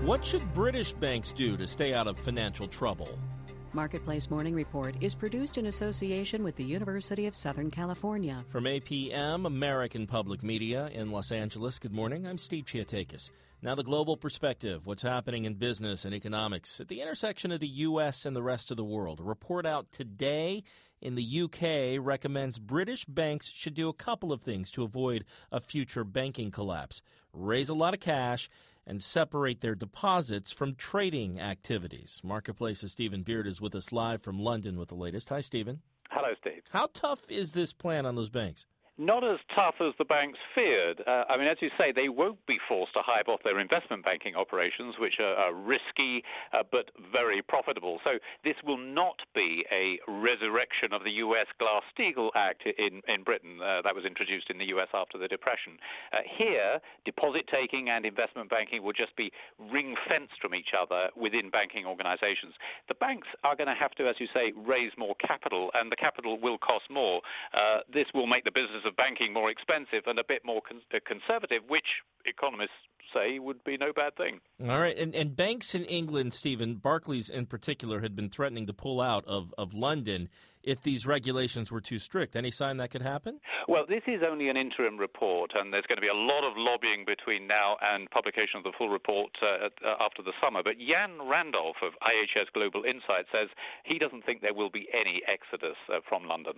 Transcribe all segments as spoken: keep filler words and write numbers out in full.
What should British banks do to stay out of financial trouble? Marketplace Morning Report is produced in association with the University of Southern California. From A P M, American Public Media in Los Angeles, good morning. I'm Steve Chiatakis. Now the global perspective, what's happening in business and economics at the intersection of the U S and the rest of the world. A report out today in the U K recommends British banks should do a couple of things to avoid a future banking collapse. Raise a lot of cash and separate their deposits from trading activities. Marketplace's Stephen Beard is with us live from London with the latest. Hi, Stephen. Hello, Steve. How tough is this plan on those banks? Not as tough as the banks feared. Uh, I mean, as you say, they won't be forced to hive off their investment banking operations, which are, are risky uh, but very profitable. So this will not be a resurrection of the U S Glass-Steagall Act in, in Britain uh, that was introduced in the U S after the Depression. Uh, here, deposit-taking and investment banking will just be ring-fenced from each other within banking organizations. The banks are going to have to, as you say, raise more capital, and the capital will cost more. Uh, this will make the business of banking more expensive and a bit more con- conservative, which economists say would be no bad thing. All right. And, and banks in England, Stephen, Barclays in particular, had been threatening to pull out of, of London if these regulations were too strict. Any sign that could happen? Well, this is only an interim report, and there's going to be a lot of lobbying between now and publication of the full report uh, uh, after the summer. But Jan Randolph of I H S Global Insight says he doesn't think there will be any exodus uh, from London.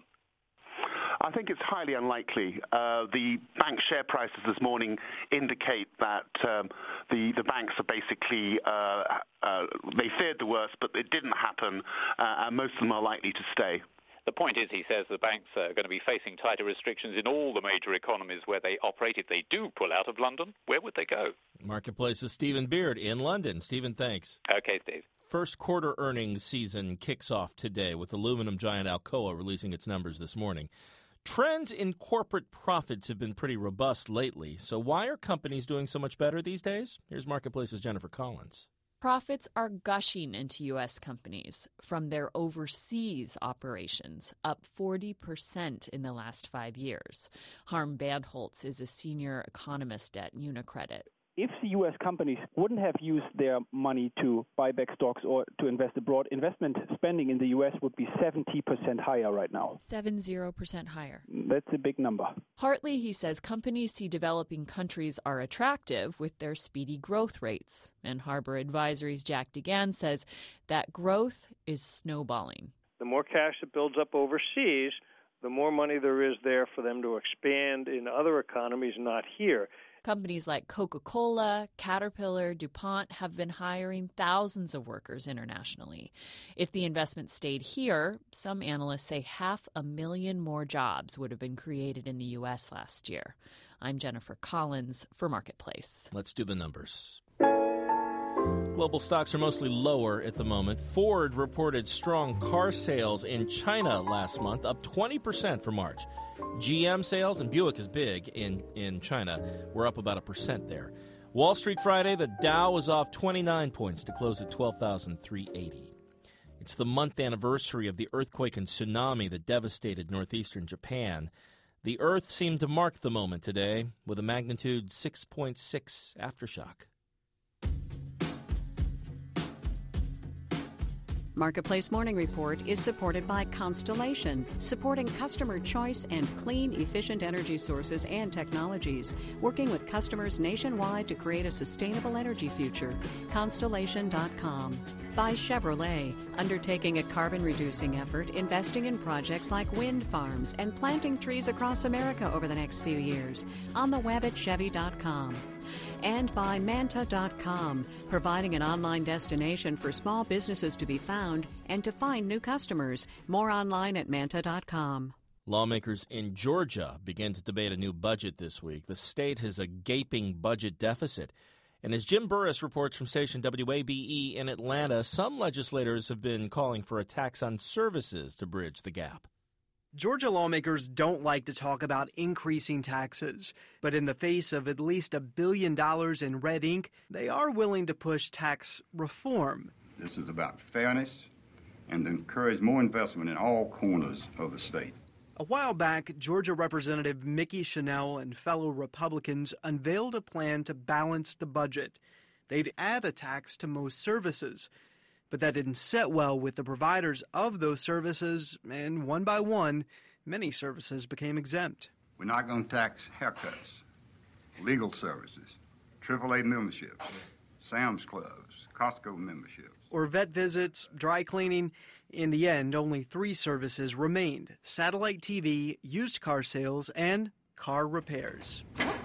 I think it's highly unlikely. Uh, the bank share prices this morning indicate that um, the, the banks are basically, uh, uh, they feared the worst, but it didn't happen, uh, and most of them are likely to stay. The point is, he says, the banks are going to be facing tighter restrictions in all the major economies where they operate. If they do pull out of London, where would they go? Marketplace's Stephen Beard in London. Stephen, thanks. Okay, Steve. First quarter earnings season kicks off today with aluminum giant Alcoa releasing its numbers this morning. Trends in corporate profits have been pretty robust lately. So why are companies doing so much better these days? Here's Marketplace's Jennifer Collins. Profits are gushing into U S companies from their overseas operations, up forty percent in the last five years. Harm Bandholz is a senior economist at UniCredit. If the U S companies wouldn't have used their money to buy back stocks or to invest abroad, investment spending in the U S would be seventy percent higher right now. Seven zero percent higher. That's a big number. Hartley, he says, companies see developing countries are attractive with their speedy growth rates. And Harbor Advisory's Jack DeGan says that growth is snowballing. The more cash that builds up overseas, the more money there is there for them to expand in other economies, not here. Companies like Coca-Cola, Caterpillar, DuPont have been hiring thousands of workers internationally. If the investment stayed here, some analysts say half a million more jobs would have been created in the U S last year. I'm Jennifer Collins for Marketplace. Let's do the numbers. Global stocks are mostly lower at the moment. Ford reported strong car sales in China last month, up twenty percent for March. G M sales, and Buick is big in, in China, were up about a percent there. Wall Street Friday, the Dow was off twenty-nine points to close at twelve thousand three hundred eighty. It's the month anniversary of the earthquake and tsunami that devastated northeastern Japan. The earth seemed to mark the moment today with a magnitude six point six aftershock. Marketplace Morning Report is supported by Constellation, supporting customer choice and clean, efficient energy sources and technologies, working with customers nationwide to create a sustainable energy future. Constellation dot com. By Chevrolet, undertaking a carbon-reducing effort, investing in projects like wind farms and planting trees across America over the next few years. On the web at Chevy dot com. And by Manta dot com, providing an online destination for small businesses to be found and to find new customers. More online at Manta dot com. Lawmakers in Georgia began to debate a new budget this week. The state has a gaping budget deficit. And as Jim Burris reports from station W A B E in Atlanta, some legislators have been calling for a tax on services to bridge the gap. Georgia lawmakers don't like to talk about increasing taxes, but in the face of at least a billion dollars in red ink, they are willing to push tax reform. This is about fairness and to encourage more investment in all corners of the state. A while back, Georgia Representative Mickey Chanel and fellow Republicans unveiled a plan to balance the budget. they'd add a tax to most services. But that didn't sit well with the providers of those services, and one by one, many services became exempt. We're not going to tax haircuts, legal services, triple A memberships, Sam's Clubs, Costco memberships. Or vet visits, dry cleaning. In the end, only three services remained: satellite T V, used car sales, and car repairs.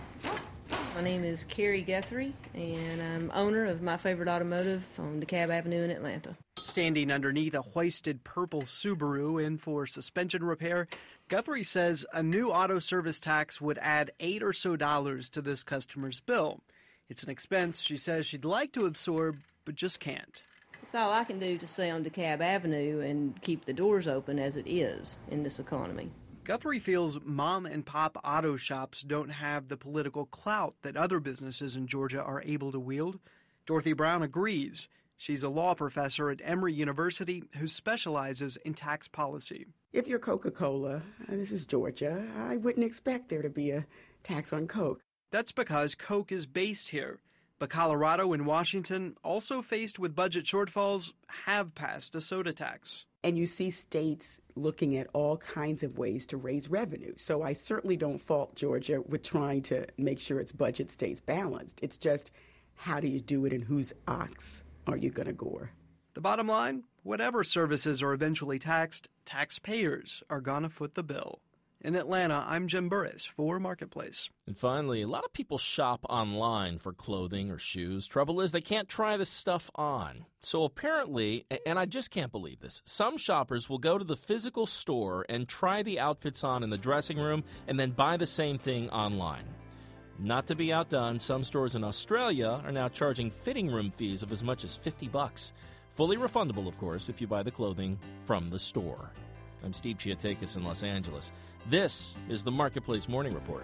My name is Carrie Guthrie, and I'm owner of My Favorite Automotive on DeKalb Avenue in Atlanta. Standing underneath a hoisted purple Subaru in for suspension repair, Guthrie says a new auto service tax would add eight or so dollars to this customer's bill. It's an expense she says she'd like to absorb, but just can't. It's all I can do to stay on DeKalb Avenue and keep the doors open as it is in this economy. Guthrie feels mom and pop auto shops don't have the political clout that other businesses in Georgia are able to wield. Dorothy Brown agrees. She's a law professor at Emory University who specializes in tax policy. If you're Coca-Cola, this is Georgia, I wouldn't expect there to be a tax on Coke. That's because Coke is based here. But Colorado and Washington, also faced with budget shortfalls, have passed a soda tax. And you see states looking at all kinds of ways to raise revenue. So I certainly don't fault Georgia with trying to make sure its budget stays balanced. It's just, how do you do it and whose ox are you going to gore? The bottom line, whatever services are eventually taxed, taxpayers are going to foot the bill. In Atlanta, I'm Jim Burris for Marketplace. And finally, a lot of people shop online for clothing or shoes. Trouble is, they can't try this stuff on. So apparently, and I just can't believe this, some shoppers will go to the physical store and try the outfits on in the dressing room and then buy the same thing online. Not to be outdone, some stores in Australia are now charging fitting room fees of as much as fifty bucks. Fully refundable, of course, if you buy the clothing from the store. I'm Steve Chiatakis in Los Angeles. This is the Marketplace Morning Report.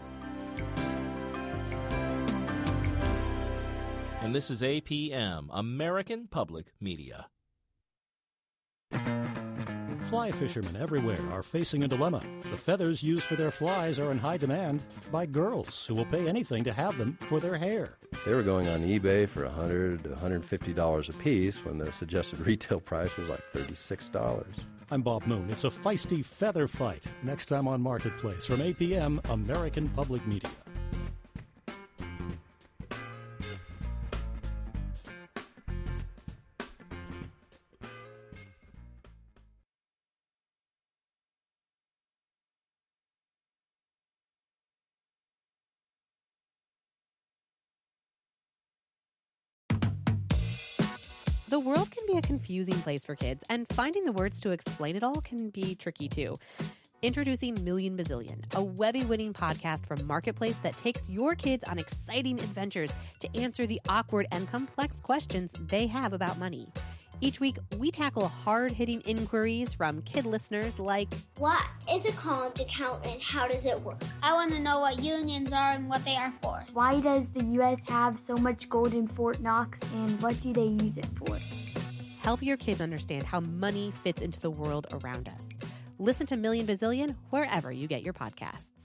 And this is A P M, American Public Media. Fly fishermen everywhere are facing a dilemma. The feathers used for their flies are in high demand by girls who will pay anything to have them for their hair. They were going on eBay for one hundred dollars to one hundred fifty dollars a piece when the suggested retail price was like thirty-six dollars. I'm Bob Moon. It's a feisty feather fight. Next time on Marketplace from A P M, American Public Media. The world can be a confusing place for kids, and finding the words to explain it all can be tricky too. Introducing Million Bazillion, a Webby-winning podcast from Marketplace that takes your kids on exciting adventures to answer the awkward and complex questions they have about money. Each week, we tackle hard-hitting inquiries from kid listeners like, what is a college account and how does it work? I want to know what unions are and what they are for. Why does the U S have so much gold in Fort Knox and what do they use it for? Help your kids understand how money fits into the world around us. Listen to Million Bazillion wherever you get your podcasts.